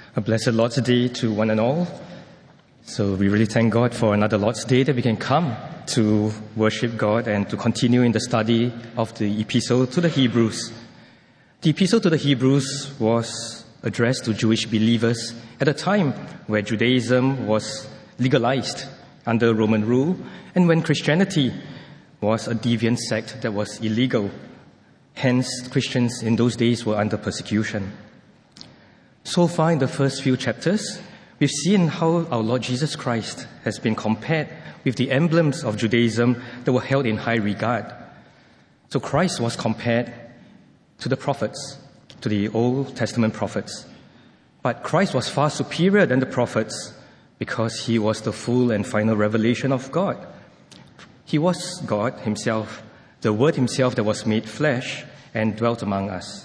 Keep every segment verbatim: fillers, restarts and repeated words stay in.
A blessed Lord's Day to one and all. So we really thank God for another Lord's Day that we can come to worship God and to continue in the study of the Epistle to the Hebrews. The Epistle to the Hebrews was addressed to Jewish believers at a time where Judaism was legalized under Roman rule and when Christianity was a deviant sect that was illegal. Hence, Christians in those days were under persecution. So far in the first few chapters, we've seen how our Lord Jesus Christ has been compared with the emblems of Judaism that were held in high regard. So Christ was compared to the prophets, to the Old Testament prophets. But Christ was far superior than the prophets because he was the full and final revelation of God. He was God himself, the Word himself that was made flesh and dwelt among us.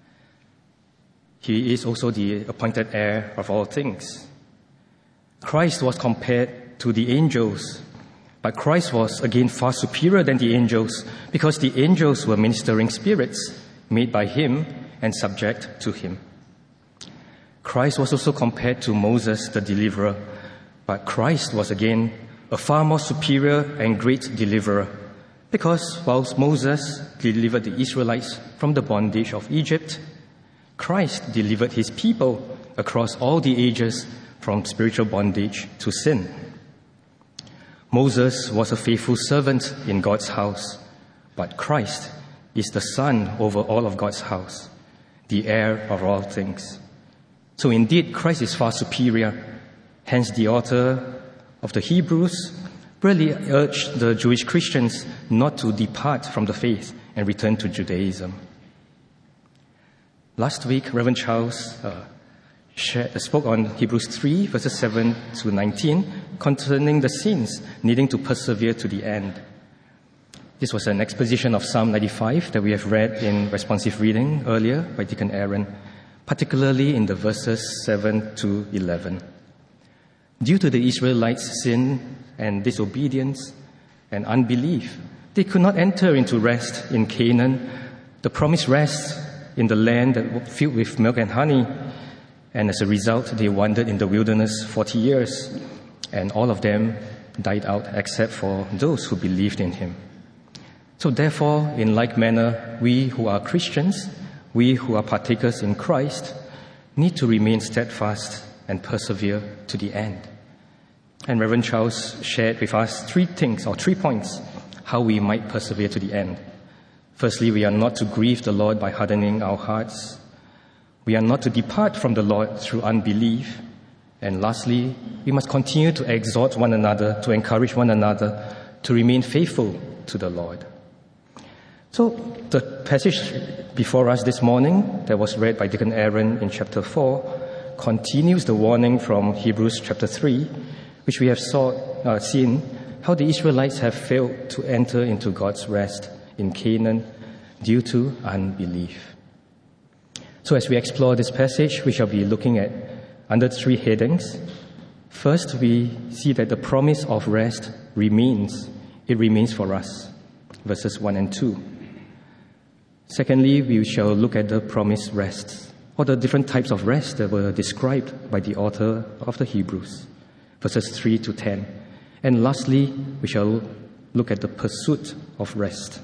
He is also the appointed heir of all things. Christ was compared to the angels, but Christ was again far superior than the angels because the angels were ministering spirits made by him and subject to him. Christ was also compared to Moses, the deliverer, but Christ was again a far more superior and great deliverer because whilst Moses delivered the Israelites from the bondage of Egypt, Christ delivered his people across all the ages from spiritual bondage to sin. Moses was a faithful servant in God's house, but Christ is the son over all of God's house, the heir of all things. So indeed, Christ is far superior. Hence, the author of the Hebrews really urged the Jewish Christians not to depart from the faith and return to Judaism. Last week, Reverend Charles uh, shared, uh, spoke on Hebrews three, verses seven to nineteen, concerning the saints needing to persevere to the end. This was an exposition of Psalm ninety-five that we have read in responsive reading earlier by Deacon Aaron, particularly in the verses seven to eleven. Due to the Israelites' sin and disobedience and unbelief, they could not enter into rest in Canaan, the promised rest in the land that was filled with milk and honey. And as a result, they wandered in the wilderness forty years, and all of them died out except for those who believed in him. So therefore, in like manner, we who are Christians, we who are partakers in Christ, need to remain steadfast and persevere to the end. And Reverend Charles shared with us three things, or three points, how we might persevere to the end. Firstly, we are not to grieve the Lord by hardening our hearts. We are not to depart from the Lord through unbelief. And lastly, we must continue to exhort one another, to encourage one another, to remain faithful to the Lord. So the passage before us this morning that was read by Deacon Aaron in chapter four continues the warning from Hebrews chapter three, which we have saw, uh, seen how the Israelites have failed to enter into God's rest in Canaan due to unbelief. So as we explore this passage, we shall be looking at under three headings. First, we see that the promise of rest remains. It remains for us, verses one and two. Secondly, we shall look at the promised rests, or the different types of rest that were described by the author of the Hebrews, verses three to ten. And lastly, we shall look at the pursuit of rest.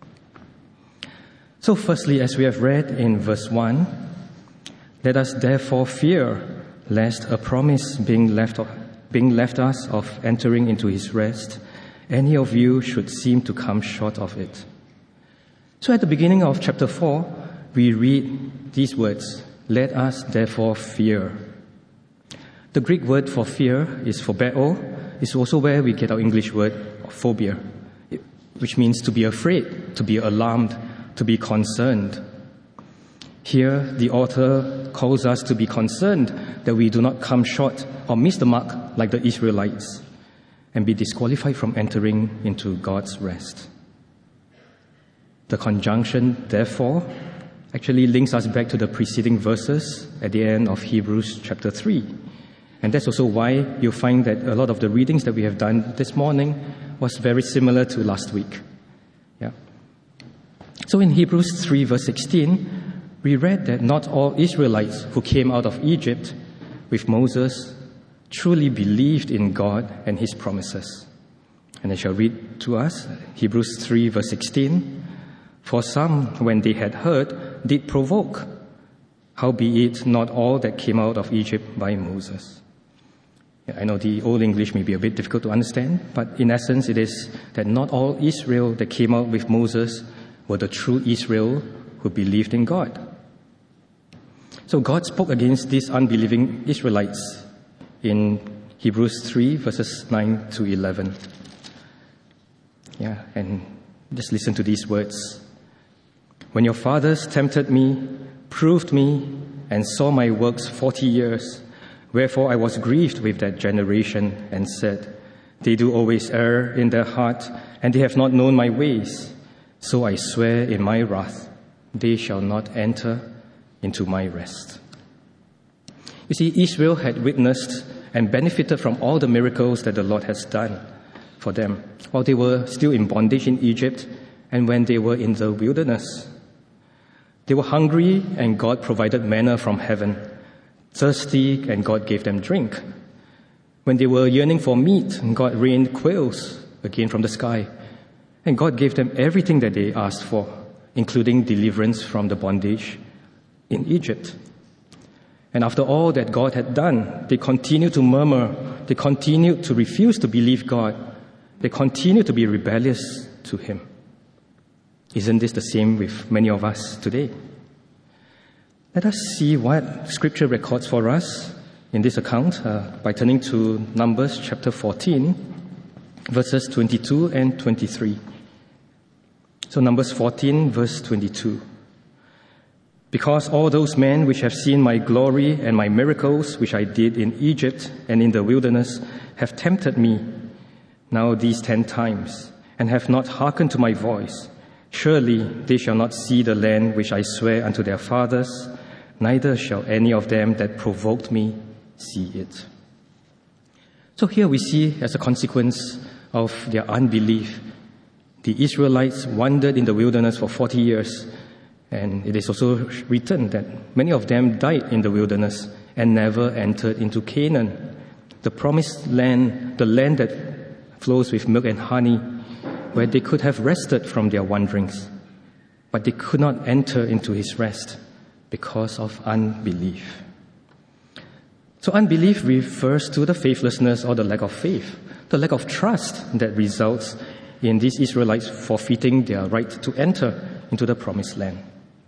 So firstly, as we have read in verse one, let us therefore fear lest a promise being left, being left us of entering into his rest, any of you should seem to come short of it. So at the beginning of chapter four, we read these words, let us therefore fear. The Greek word for fear is phobeo. It's also where we get our English word phobia, which means to be afraid, to be alarmed, to be concerned. Here, the author calls us to be concerned that we do not come short or miss the mark like the Israelites and be disqualified from entering into God's rest. The conjunction, therefore, actually links us back to the preceding verses at the end of Hebrews chapter three. And that's also why you'll find that a lot of the readings that we have done this morning was very similar to last week. Yeah. So in Hebrews three verse sixteen, we read that not all Israelites who came out of Egypt with Moses truly believed in God and his promises. And I shall read to us Hebrews three, verse sixteen. For some, when they had heard, did provoke, howbeit not all that came out of Egypt by Moses. I know the Old English may be a bit difficult to understand, but in essence it is that not all Israel that came out with Moses were the true Israel who believed in God. So God spoke against these unbelieving Israelites in Hebrews three, verses nine to eleven. Yeah, and just listen to these words. When your fathers tempted me, proved me, and saw my works forty years, wherefore I was grieved with that generation and said, they do always err in their heart, and they have not known my ways. So I swear in my wrath, they shall not enter into my rest. You see, Israel had witnessed and benefited from all the miracles that the Lord has done for them while they were still in bondage in Egypt and when they were in the wilderness. They were hungry and God provided manna from heaven, thirsty and God gave them drink. When they were yearning for meat, God rained quails again from the sky, and God gave them everything that they asked for, including deliverance from the bondage in Egypt. And after all that God had done, they continued to murmur, they continued to refuse to believe God, they continued to be rebellious to Him. Isn't this the same with many of us today? Let us see what Scripture records for us in this account uh, by turning to Numbers chapter fourteen, verses twenty-two and twenty-three. So Numbers fourteen, verse twenty-two. Because all those men which have seen my glory and my miracles which I did in Egypt and in the wilderness have tempted me now these ten times, and have not hearkened to my voice, surely they shall not see the land which I swear unto their fathers, neither shall any of them that provoked me see it. So here we see, as a consequence of their unbelief, the Israelites wandered in the wilderness for forty years, and it is also written that many of them died in the wilderness and never entered into Canaan, the promised land, the land that flows with milk and honey, where they could have rested from their wanderings. But they could not enter into his rest because of unbelief. So unbelief refers to the faithlessness or the lack of faith, the lack of trust that results in these Israelites forfeiting their right to enter into the promised land.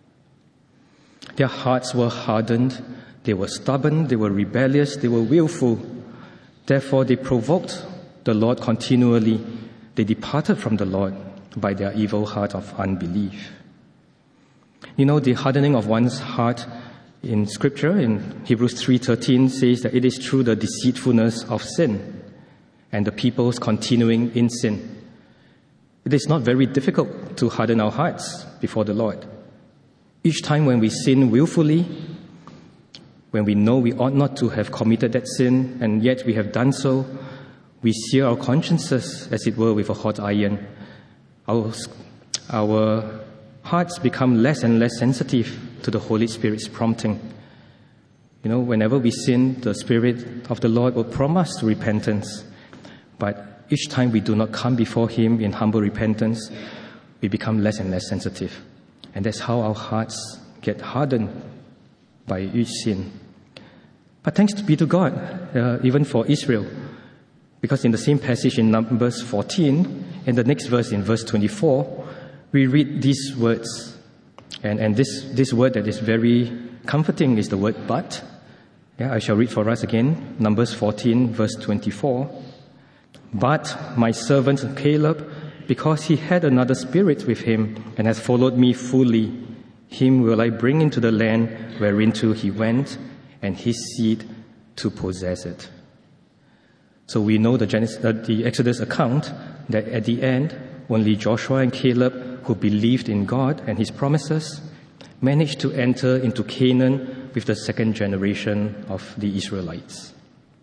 Their hearts were hardened, they were stubborn, they were rebellious, they were willful. Therefore, they provoked the Lord continually. They departed from the Lord by their evil heart of unbelief. You know, the hardening of one's heart in Scripture, in Hebrews three thirteen, says that it is through the deceitfulness of sin and the people's continuing in sin. It is not very difficult to harden our hearts before the Lord. Each time when we sin willfully, when we know we ought not to have committed that sin, and yet we have done so, we sear our consciences, as it were, with a hot iron. Our, our hearts become less and less sensitive to the Holy Spirit's prompting. You know, whenever we sin, the Spirit of the Lord will prompt us to repentance. But each time we do not come before Him in humble repentance, we become less and less sensitive. And that's how our hearts get hardened by each sin. But thanks be to God, uh, even for Israel, because in the same passage in Numbers fourteen, in the next verse, in verse twenty-four, we read these words. And, and this, this word that is very comforting is the word but. Yeah, I shall read for us again, Numbers fourteen, verse twenty-four. But my servant Caleb, because he had another spirit with him and has followed me fully, him will I bring into the land whereinto he went, and his seed to possess it. So we know the, Genesis, uh, the Exodus account that at the end, only Joshua and Caleb, who believed in God and His promises, managed to enter into Canaan with the second generation of the Israelites.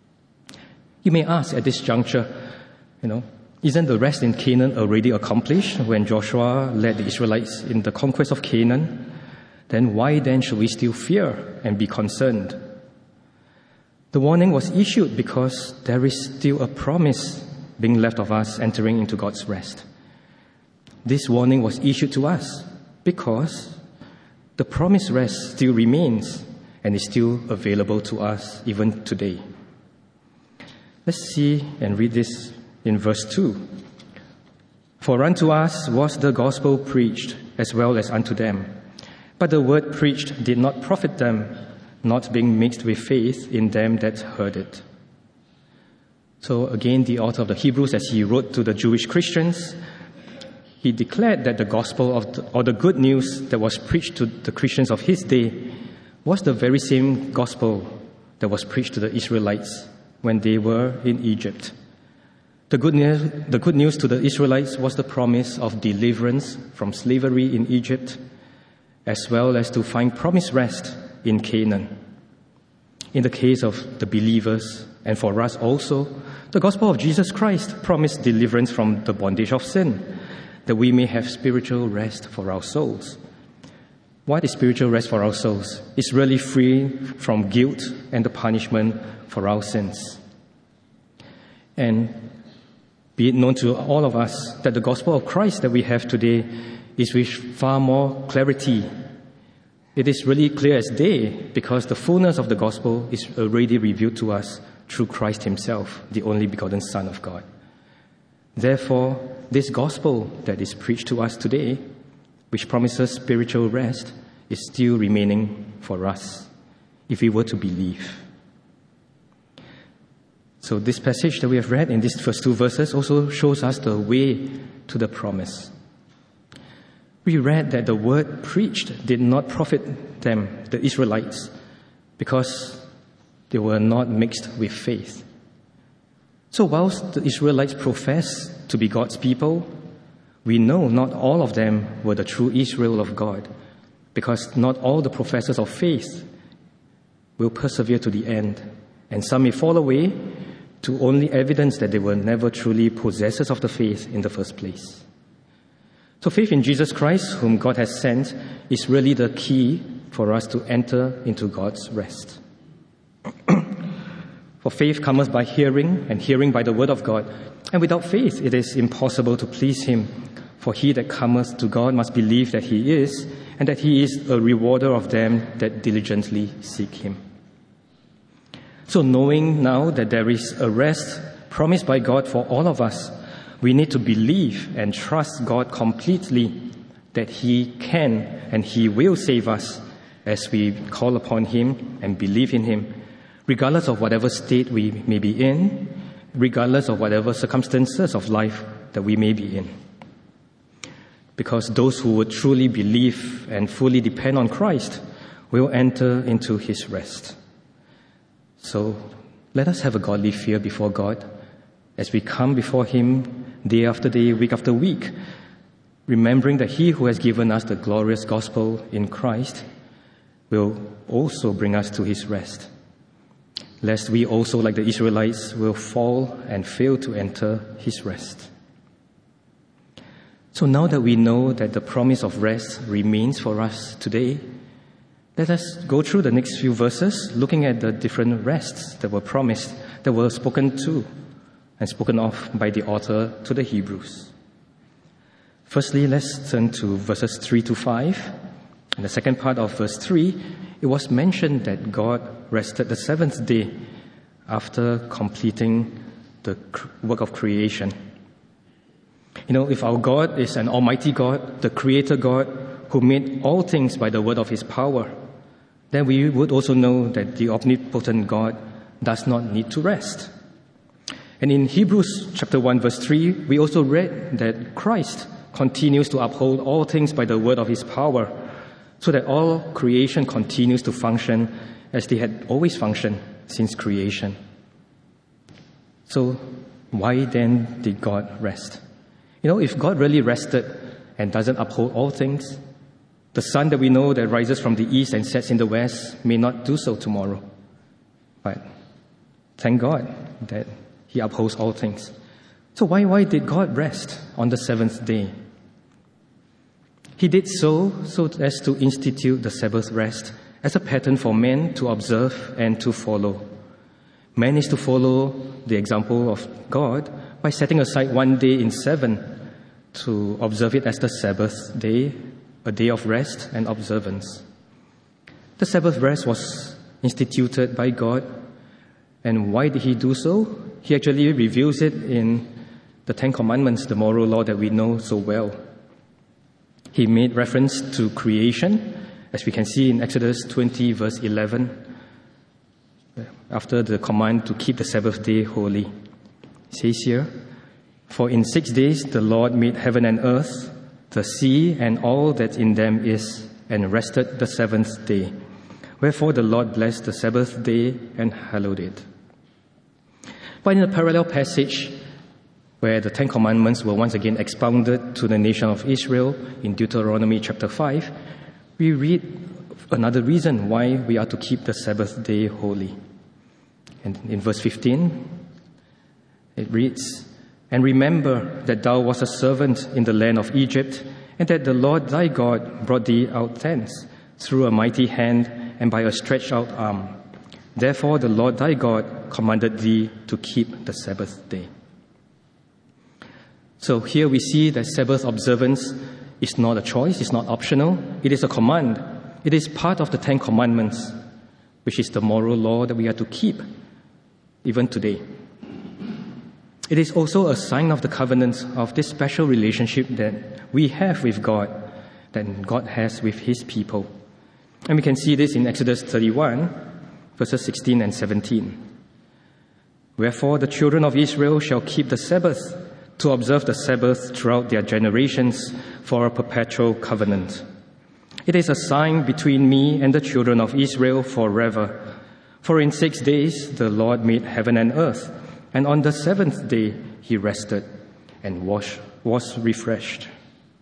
You may ask at this juncture, you know, isn't the rest in Canaan already accomplished when Joshua led the Israelites in the conquest of Canaan? Then why then should we still fear and be concerned? The warning was issued because there is still a promise being left of us entering into God's rest. This warning was issued to us because the promised rest still remains and is still available to us even today. Let's see and read this in verse two. For unto us was the gospel preached as well as unto them. But the word preached did not profit them, not being mixed with faith in them that heard it. So again, the author of the Hebrews, as he wrote to the Jewish Christians, he declared that the gospel of the, or the good news that was preached to the Christians of his day was the very same gospel that was preached to the Israelites when they were in Egypt. The good news, the good news to the Israelites was the promise of deliverance from slavery in Egypt, as well as to find promised rest in Canaan. In the case of the believers, and for us also, the gospel of Jesus Christ promised deliverance from the bondage of sin, that we may have spiritual rest for our souls. What is spiritual rest for our souls? It's really free from guilt and the punishment for our sins. And be it known to all of us that the gospel of Christ that we have today is with far more clarity. It is really clear as day because the fullness of the gospel is already revealed to us through Christ himself, the only begotten Son of God. Therefore, this gospel that is preached to us today, which promises spiritual rest, is still remaining for us if we were to believe. So this passage that we have read in these first two verses also shows us the way to the promise. We read that the word preached did not profit them, the Israelites, because they were not mixed with faith. So whilst the Israelites profess to be God's people, we know not all of them were the true Israel of God, because not all the professors of faith will persevere to the end, and some may fall away to only evidence that they were never truly possessors of the faith in the first place. So faith in Jesus Christ, whom God has sent, is really the key for us to enter into God's rest. For faith cometh by hearing, and hearing by the word of God. And without faith it is impossible to please him. For he that cometh to God must believe that he is, and that he is a rewarder of them that diligently seek him. So knowing now that there is a rest promised by God for all of us, we need to believe and trust God completely that he can and he will save us as we call upon him and believe in him, regardless of whatever state we may be in, regardless of whatever circumstances of life that we may be in. Because those who would truly believe and fully depend on Christ will enter into his rest. So let us have a godly fear before God as we come before him day after day, week after week, remembering that he who has given us the glorious gospel in Christ will also bring us to his rest, lest we also, like the Israelites, will fall and fail to enter his rest. So now that we know that the promise of rest remains for us today, let us go through the next few verses, looking at the different rests that were promised, that were spoken to and spoken of by the author to the Hebrews. Firstly, let's turn to verses three to five. In the second part of verse three, it was mentioned that God rested the seventh day after completing the work of creation. You know, if our God is an almighty God, the creator God, who made all things by the word of his power, then we would also know that the omnipotent God does not need to rest. And in Hebrews chapter one, verse three, we also read that Christ continues to uphold all things by the word of his power, so that all creation continues to function as they had always functioned since creation. So why then did God rest? You know, if God really rested and doesn't uphold all things, the sun that we know that rises from the east and sets in the west may not do so tomorrow. But thank God that he upholds all things. So why, why did God rest on the seventh day? He did so so as to institute the Sabbath rest as a pattern for men to observe and to follow. managed to follow the example of God by setting aside one day in seven to observe it as the Sabbath day, a day of rest and observance. The Sabbath rest was instituted by God. And why did he do so? He actually reveals it in the Ten Commandments, the moral law that we know so well. He made reference to creation, as we can see in Exodus twenty, verse eleven, after the command to keep the Sabbath day holy. It says here, "For in six days the Lord made heaven and earth, the sea and all that in them is, and rested the seventh day. Wherefore the Lord blessed the Sabbath day and hallowed it." But in a parallel passage where the Ten Commandments were once again expounded to the nation of Israel in Deuteronomy chapter five, we read another reason why we are to keep the Sabbath day holy. And in verse fifteen, it reads, "And remember that thou wast a servant in the land of Egypt, and that the Lord thy God brought thee out thence through a mighty hand and by a stretched out arm. Therefore the Lord thy God commanded thee to keep the Sabbath day." So here we see that Sabbath observance is not a choice, it's not optional, it is a command. It is part of the Ten Commandments, which is the moral law that we are to keep even today. It is also a sign of the covenant of this special relationship that we have with God, that God has with his people. And we can see this in Exodus thirty-one, verses sixteen and seventeen. "Wherefore the children of Israel shall keep the Sabbath, to observe the Sabbath throughout their generations for a perpetual covenant. It is a sign between me and the children of Israel forever. For in six days the Lord made heaven and earth, and on the seventh day he rested and was, was refreshed."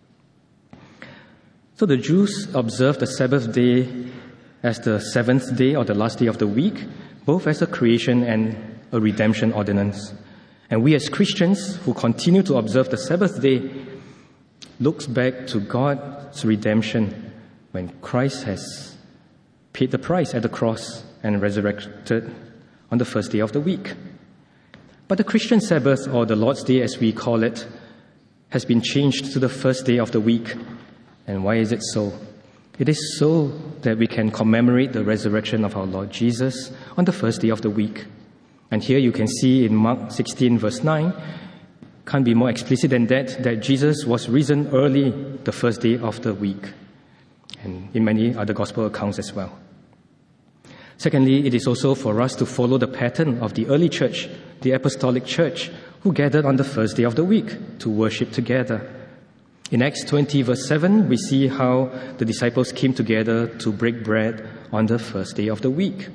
So the Jews observed the Sabbath day as the seventh day or the last day of the week, both as a creation and a redemption ordinance. And we as Christians who continue to observe the Sabbath day looks back to God's redemption when Christ has paid the price at the cross and resurrected on the first day of the week. But the Christian Sabbath, or the Lord's Day as we call it, has been changed to the first day of the week. And why is it so? It is so that we can commemorate the resurrection of our Lord Jesus on the first day of the week. And here you can see in Mark sixteen, verse nine, can't be more explicit than that, that Jesus was risen early the first day of the week, and in many other gospel accounts as well. Secondly, it is also for us to follow the pattern of the early church, the apostolic church, who gathered on the first day of the week to worship together. In Acts twenty, verse seven, we see how the disciples came together to break bread on the first day of the week.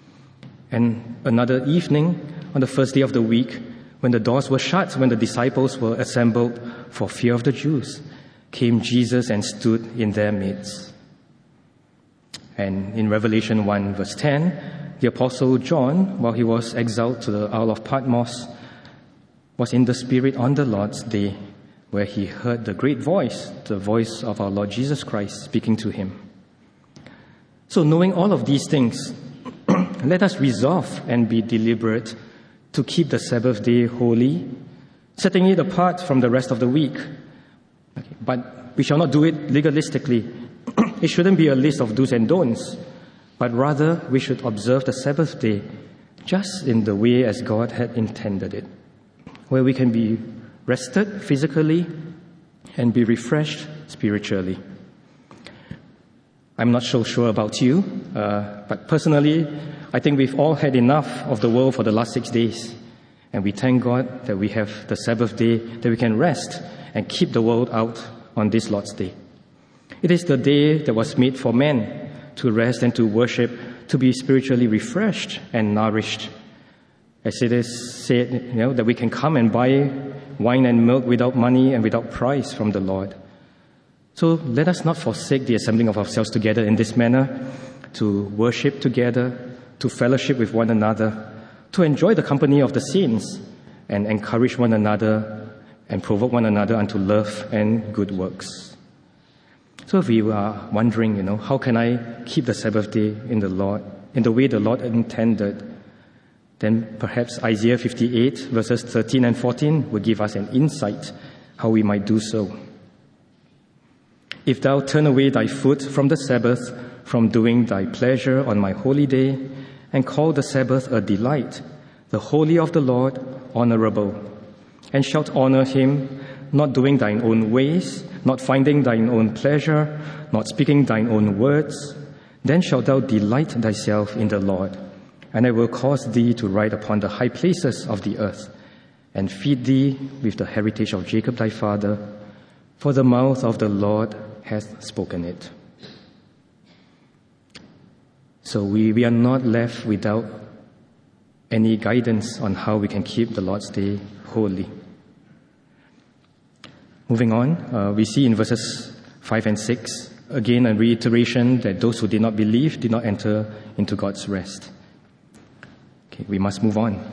And another evening, on the first day of the week, when the doors were shut, when the disciples were assembled for fear of the Jews, came Jesus and stood in their midst. And in Revelation one, verse ten, the Apostle John, while he was exiled to the Isle of Patmos, was in the Spirit on the Lord's day, where he heard the great voice, the voice of our Lord Jesus Christ speaking to him. So knowing all of these things, let us resolve and be deliberate to keep the Sabbath day holy, setting it apart from the rest of the week. Okay, but we shall not do it legalistically. It shouldn't be a list of do's and don'ts, but rather we should observe the Sabbath day just in the way as God had intended it, where we can be rested physically and be refreshed spiritually. I'm not so sure about you, uh, but personally, I think we've all had enough of the world for the last six days. And we thank God that we have the Sabbath day, that we can rest and keep the world out on this Lord's Day. It is the day that was made for men to rest and to worship, to be spiritually refreshed and nourished. As it is said, you know, that we can come and buy wine and milk without money and without price from the Lord. So let us not forsake the assembling of ourselves together in this manner, to worship together, to fellowship with one another, to enjoy the company of the saints, and encourage one another and provoke one another unto love and good works. So if we are wondering, you know, how can I keep the Sabbath day in the Lord, in the way the Lord intended, then perhaps Isaiah fifty-eight, verses thirteen and fourteen, will give us an insight how we might do so. If thou turn away thy foot from the Sabbath, from doing thy pleasure on my holy day, and call the Sabbath a delight, the holy of the Lord honorable, and shalt honor him, not doing thine own ways, not finding thine own pleasure, not speaking thine own words, then shalt thou delight thyself in the Lord, and I will cause thee to ride upon the high places of the earth, and feed thee with the heritage of Jacob thy father, for the mouth of the Lord hath spoken it. So we, we are not left without any guidance on how we can keep the Lord's Day holy. Moving on, uh, we see in verses five and six, again a reiteration that those who did not believe did not enter into God's rest. Okay, we must move on.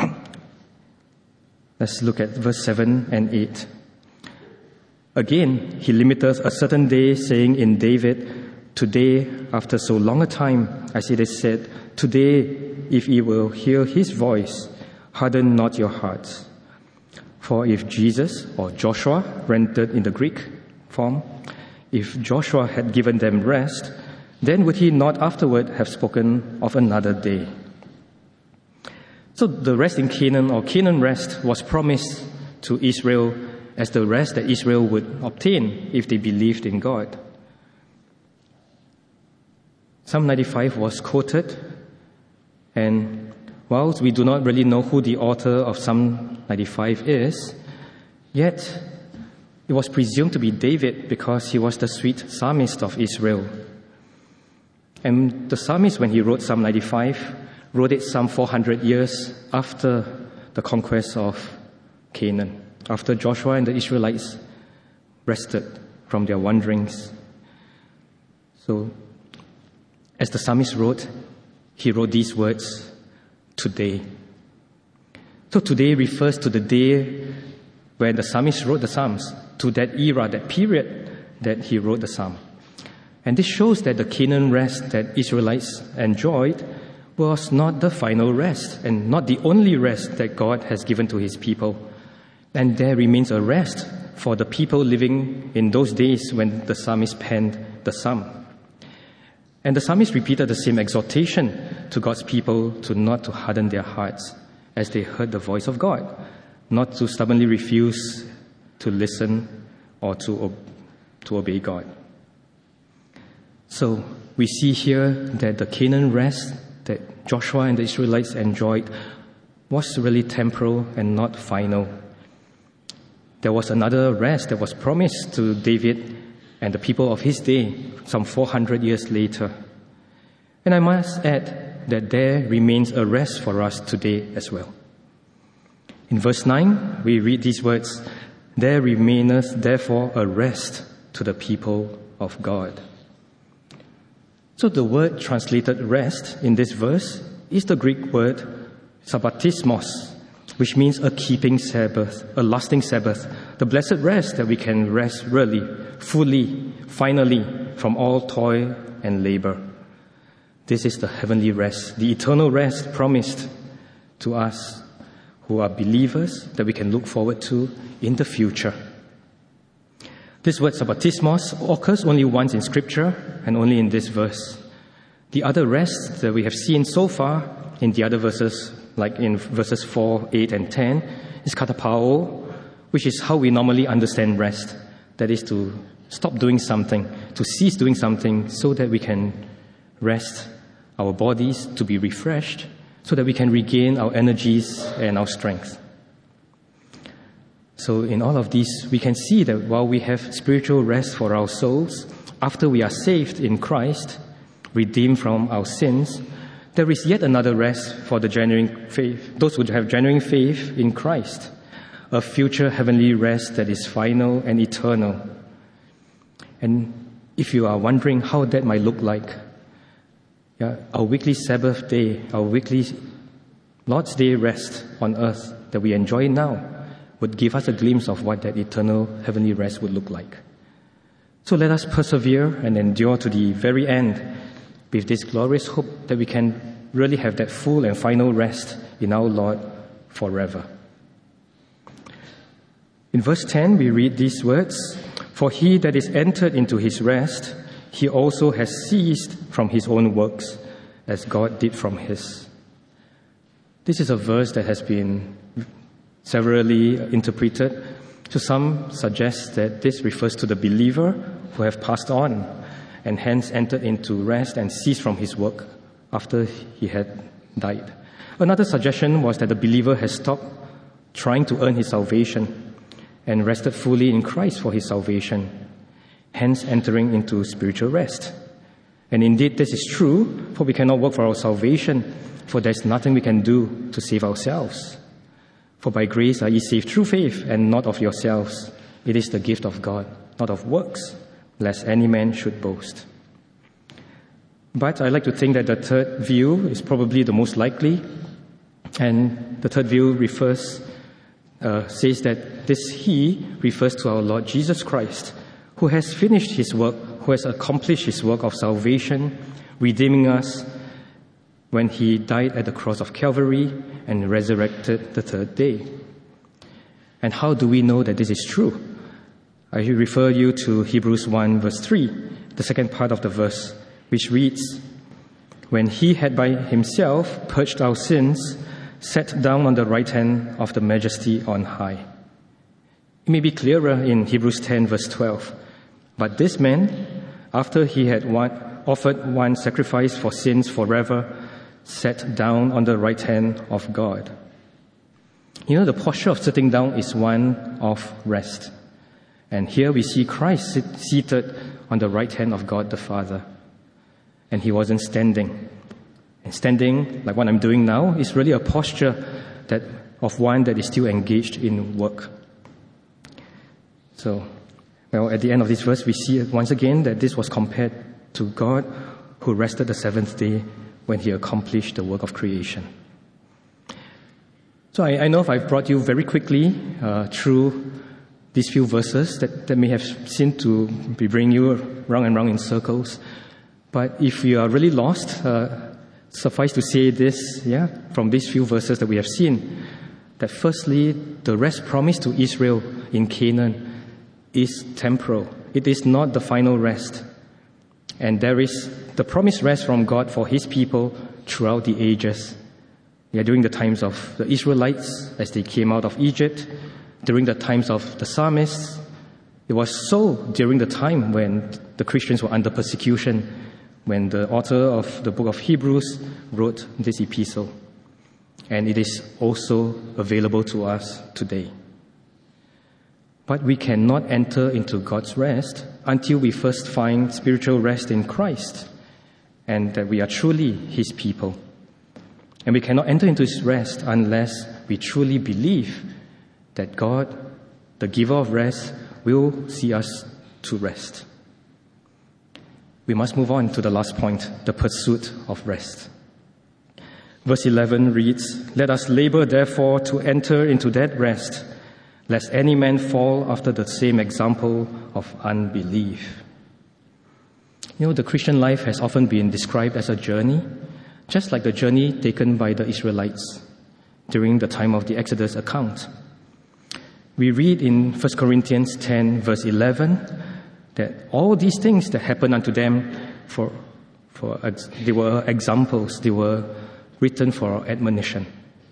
Let's look at verse seven and eight. Again, he limiteth a certain day, saying in David, today, after so long a time, as it is said, today, if ye will hear his voice, harden not your hearts. For if Jesus, or Joshua, rendered in the Greek form, if Joshua had given them rest, then would he not afterward have spoken of another day? So the rest in Canaan, or Canaan rest, was promised to Israel as the rest that Israel would obtain if they believed in God. Psalm ninety-five was quoted, and whilst we do not really know who the author of Psalm ninety-five is, yet it was presumed to be David because he was the sweet psalmist of Israel. And the psalmist, when he wrote Psalm ninety-five, wrote it some four hundred years after the conquest of Canaan, after Joshua and the Israelites rested from their wanderings. So, as the psalmist wrote, he wrote these words, today. So today refers to the day when the psalmist wrote the Psalms, to that era, that period that he wrote the Psalm. And this shows that the Canaan rest that Israelites enjoyed was not the final rest and not the only rest that God has given to his people. And there remains a rest for the people living in those days when the psalmist penned the Psalm. And the psalmist repeated the same exhortation to God's people to not to harden their hearts as they heard the voice of God, not to stubbornly refuse to listen or to, to obey God. So we see here that the Canaan rest that Joshua and the Israelites enjoyed was really temporal and not final. There was another rest that was promised to David and the people of his day some four hundred years later. And I must add that there remains a rest for us today as well. In verse nine, we read these words, there remaineth therefore a rest to the people of God. So the word translated rest in this verse is the Greek word sabbatismos, which means a keeping Sabbath, a lasting Sabbath, the blessed rest that we can rest really, fully, finally, from all toil and labor. This is the heavenly rest, the eternal rest promised to us who are believers that we can look forward to in the future. This word sabbatismos occurs only once in Scripture and only in this verse. The other rest that we have seen so far in the other verses, like in verses four, eight, and ten, is katapao, which is how we normally understand rest. That is to stop doing something, to cease doing something so that we can rest our bodies, to be refreshed, so that we can regain our energies and our strength. So in all of these, we can see that while we have spiritual rest for our souls, after we are saved in Christ, redeemed from our sins, there is yet another rest for the genuine faith, those who have genuine faith in Christ, a future heavenly rest that is final and eternal. And if you are wondering how that might look like, yeah, our weekly Sabbath day, our weekly Lord's Day rest on earth that we enjoy now would give us a glimpse of what that eternal heavenly rest would look like. So let us persevere and endure to the very end with this glorious hope that we can really have that full and final rest in our Lord forever. In verse ten, we read these words, "For he that is entered into his rest, he also has ceased from his own works, as God did from his." This is a verse that has been severally interpreted. To some suggest that this refers to the believer who have passed on and hence entered into rest and ceased from his work after he had died. Another suggestion was that the believer has stopped trying to earn his salvation and rested fully in Christ for his salvation, hence entering into spiritual rest. And indeed, this is true, for we cannot work for our salvation, for there is nothing we can do to save ourselves. For by grace are ye saved through faith, and not of yourselves. It is the gift of God, not of works, lest any man should boast. But I like to think that the third view is probably the most likely, and the third view refers, uh, says that this He refers to our Lord Jesus Christ, who has finished His work, who has accomplished His work of salvation, redeeming us when He died at the cross of Calvary and resurrected the third day. And how do we know that this is true? I refer you to Hebrews one verse three, the second part of the verse, which reads, "When He had by Himself purged our sins, sat down on the right hand of the Majesty on high." It may be clearer in Hebrews ten verse twelve. "But this man, after he had one, offered one sacrifice for sins forever, sat down on the right hand of God." You know, the posture of sitting down is one of rest. And here we see Christ sit, seated on the right hand of God the Father. And He wasn't standing. And standing, like what I'm doing now, is really a posture that of one that is still engaged in work. So, well, at the end of this verse, we see once again that this was compared to God who rested the seventh day when He accomplished the work of creation. So I, I know I've brought you very quickly uh, through these few verses that, that may have seemed to be bringing you round and round in circles. But if you are really lost, uh, suffice to say this, yeah, from these few verses that we have seen, that firstly, the rest promised to Israel in Canaan is temporal. It is not the final rest. And there is the promised rest from God for His people throughout the ages. Yeah, during the times of the Israelites as they came out of Egypt, during the times of the psalmists. It was so during the time when the Christians were under persecution, when the author of the book of Hebrews wrote this epistle. And it is also available to us today. But we cannot enter into God's rest until we first find spiritual rest in Christ and that we are truly His people. And we cannot enter into His rest unless we truly believe that God, the giver of rest, will see us to rest. We must move on to the last point, the pursuit of rest. Verse eleven reads, "Let us labor therefore to enter into that rest, lest any man fall after the same example of unbelief." You know, the Christian life has often been described as a journey, just like the journey taken by the Israelites during the time of the Exodus account. We read in First Corinthians ten, verse eleven, that all these things that happened unto them, for, for they were examples, they were written for our admonition.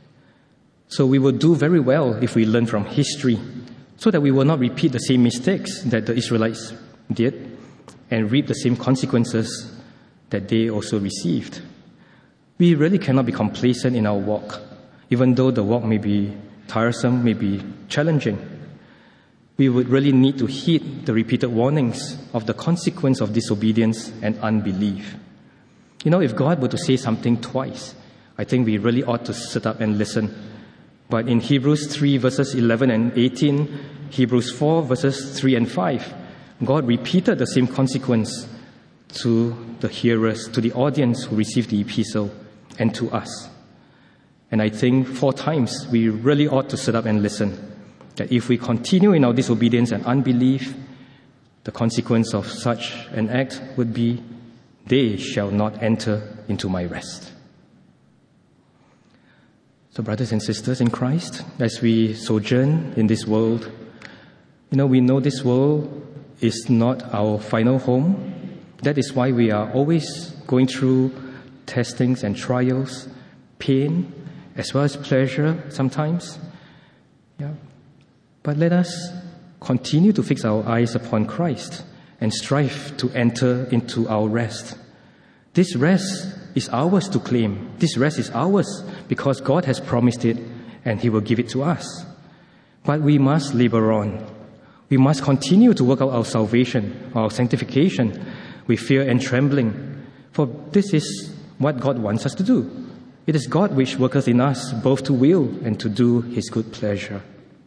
So we will do very well if we learn from history, so that we will not repeat the same mistakes that the Israelites did and reap the same consequences that they also received. We really cannot be complacent in our walk, even though the walk may be tiresome, may be challenging. We would really need to heed the repeated warnings of the consequence of disobedience and unbelief. You know, if God were to say something twice, I think we really ought to sit up and listen. But in Hebrews three, verses eleven and eighteen, Hebrews four, verses three and five, God repeated the same consequence to the hearers, to the audience who received the epistle, and to us. And I think four times we really ought to sit up and listen, that if we continue in our disobedience and unbelief, the consequence of such an act would be, they shall not enter into my rest. So brothers and sisters in Christ, as we sojourn in this world, you know, we know this world is not our final home. That is why we are always going through testings and trials, pain, as well as pleasure sometimes. Yeah. But let us continue to fix our eyes upon Christ and strive to enter into our rest. This rest is ours to claim. This rest is ours because God has promised it and He will give it to us. But we must labor on. We must continue to work out our salvation, our sanctification, with fear and trembling. For this is what God wants us to do. It is God which worketh in us both to will and to do His good pleasure.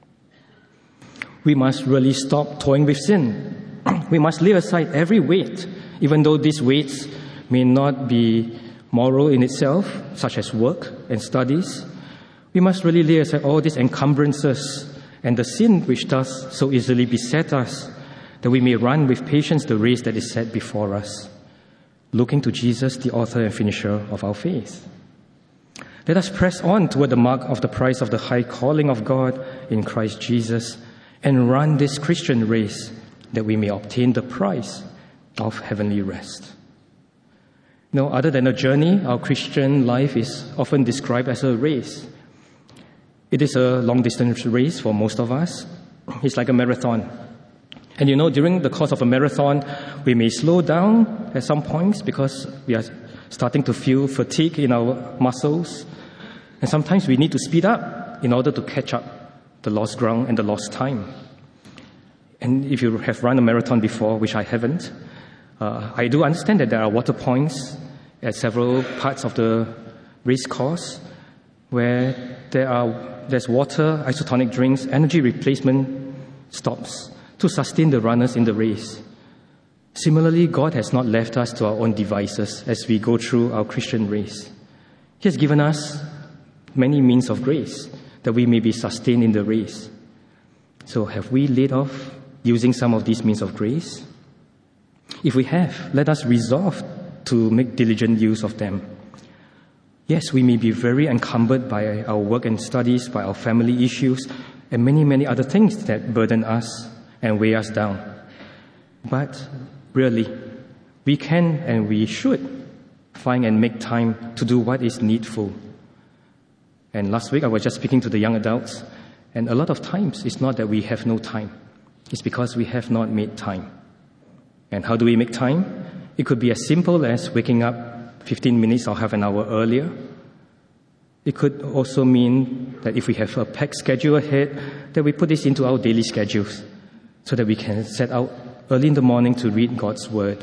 We must really stop toying with sin. We must lay aside every weight, even though these weights may not be moral in itself, such as work and studies. We must really lay aside all these encumbrances and the sin which does so easily beset us, that we may run with patience the race that is set before us, looking to Jesus, the author and finisher of our faith. Let us press on toward the mark of the prize of the high calling of God in Christ Jesus and run this Christian race that we may obtain the prize of heavenly rest. No, other than a journey, our Christian life is often described as a race. It is a long-distance race for most of us. It's like a marathon. And you know, during the course of a marathon, we may slow down at some points because we are starting to feel fatigue in our muscles. And sometimes we need to speed up in order to catch up the lost ground and the lost time. And if you have run a marathon before, which I haven't, uh, I do understand that there are water points at several parts of the race course where there are there's water, isotonic drinks, energy replacement stops to sustain the runners in the race. Similarly, God has not left us to our own devices as we go through our Christian race. He has given us many means of grace that we may be sustained in the race. So have we laid off using some of these means of grace? If we have, let us resolve to make diligent use of them. Yes, we may be very encumbered by our work and studies, by our family issues, and many, many other things that burden us and weigh us down. But really, we can and we should find and make time to do what is needful. And last week I was just speaking to the young adults, and a lot of times it's not that we have no time. It's because we have not made time. And how do we make time? It could be as simple as waking up fifteen minutes or half an hour earlier. It could also mean that if we have a packed schedule ahead, that we put this into our daily schedules so that we can set out early in the morning to read God's Word,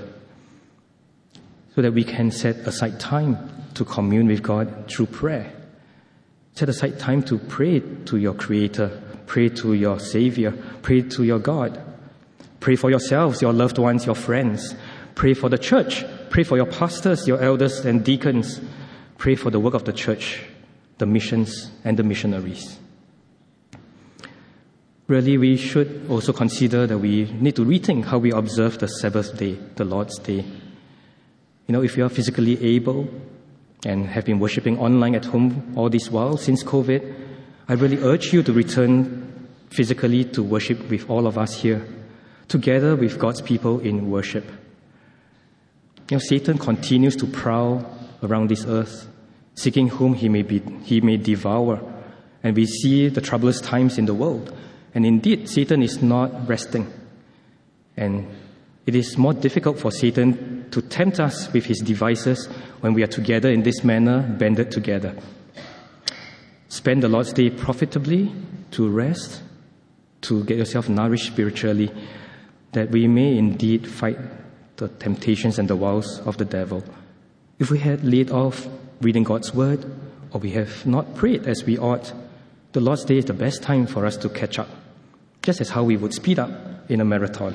so that we can set aside time to commune with God through prayer. Set aside time to pray to your Creator, pray to your Savior, pray to your God. Pray for yourselves, your loved ones, your friends. Pray for the church. Pray for your pastors, your elders and deacons. Pray for the work of the church, the missions and the missionaries. Really, we should also consider that we need to rethink how we observe the Sabbath day, the Lord's Day. You know, if you are physically able and have been worshiping online at home all this while since COVID, I really urge you to return physically to worship with all of us here, together with God's people in worship. You know, Satan continues to prowl around this earth, seeking whom he may be, he may devour. And we see the troublous times in the world. And indeed, Satan is not resting. And it is more difficult for Satan to tempt us with his devices when we are together in this manner, banded together. Spend the Lord's Day profitably, to rest, to get yourself nourished spiritually, that we may indeed fight the temptations and the wiles of the devil. If we had laid off reading God's Word, or we have not prayed as we ought, the Lord's Day is the best time for us to catch up, just as how we would speed up in a marathon.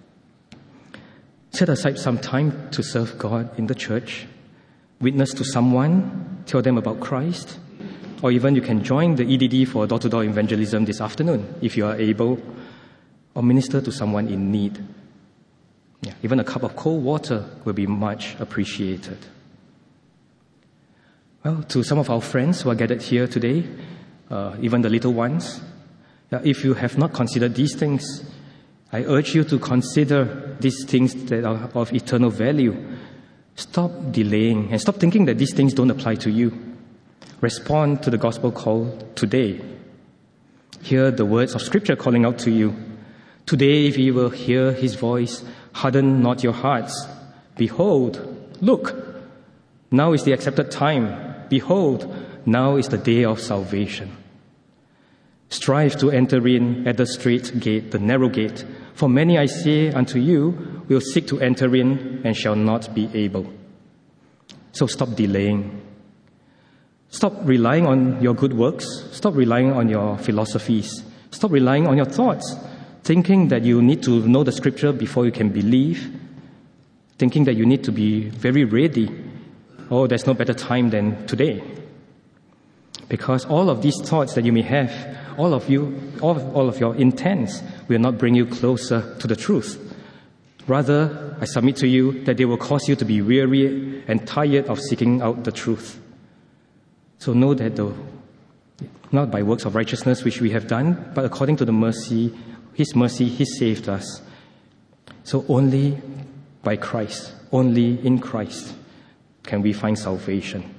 Set aside some time to serve God in the church, witness to someone, tell them about Christ, or even you can join the E D D for door-to-door evangelism this afternoon if you are able, or minister to someone in need. Yeah, even a cup of cold water will be much appreciated. Well, to some of our friends who are gathered here today, uh, even the little ones, uh, if you have not considered these things, I urge you to consider these things that are of eternal value. Stop delaying and stop thinking that these things don't apply to you. Respond to the gospel call today. Hear the words of Scripture calling out to you. Today, if you will hear His voice, harden not your hearts. Behold, look, now is the accepted time. Behold, now is the day of salvation. Strive to enter in at the straight gate, the narrow gate. For many, I say unto you, will seek to enter in and shall not be able. So stop delaying. Stop relying on your good works. Stop relying on your philosophies. Stop relying on your thoughts, thinking that you need to know the Scripture before you can believe, thinking that you need to be very ready. Oh, there's no better time than today. Because all of these thoughts that you may have, all of you, all of, all of your intents will not bring you closer to the truth. Rather, I submit to you that they will cause you to be weary and tired of seeking out the truth. So know that the, not by works of righteousness which we have done, but according to the mercy, His mercy, He saved us. So only by Christ, only in Christ can we find salvation.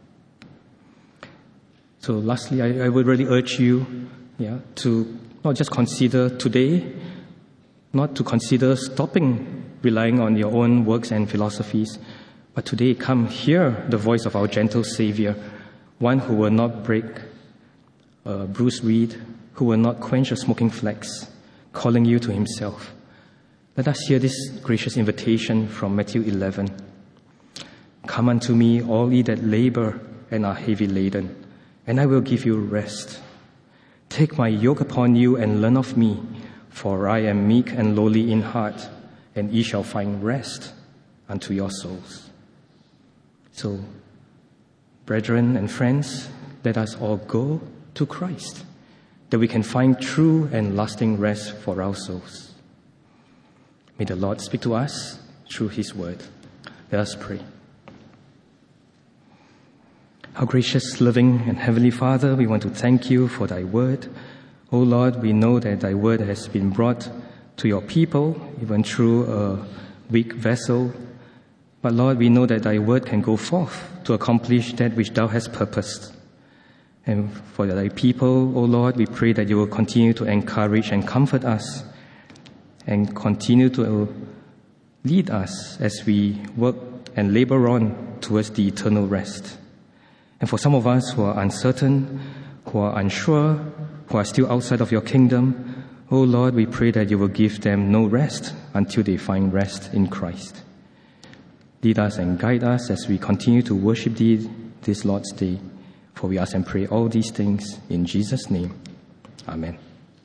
So lastly, I, I would really urge you yeah, to not just consider today, not to consider stopping relying on your own works and philosophies, but today come hear the voice of our gentle Savior, one who will not break a bruised reed, who will not quench a smoking flax, calling you to Himself. Let us hear this gracious invitation from Matthew eleven. Come unto me, all ye that labor and are heavy laden, and I will give you rest. Take my yoke upon you and learn of me, for I am meek and lowly in heart, and ye shall find rest unto your souls. So, brethren and friends, let us all go to Christ, that we can find true and lasting rest for our souls. May the Lord speak to us through His word. Let us pray. Our gracious, loving, and heavenly Father, we want to thank you for thy word. O Lord, we know that thy word has been brought to your people, even through a weak vessel. But Lord, we know that thy word can go forth to accomplish that which thou hast purposed. And for thy people, O Lord, we pray that you will continue to encourage and comfort us and continue to lead us as we work and labor on towards the eternal rest. And for some of us who are uncertain, who are unsure, who are still outside of your kingdom, O Lord, we pray that you will give them no rest until they find rest in Christ. Lead us and guide us as we continue to worship thee this Lord's Day. For we ask and pray all these things in Jesus' name. Amen.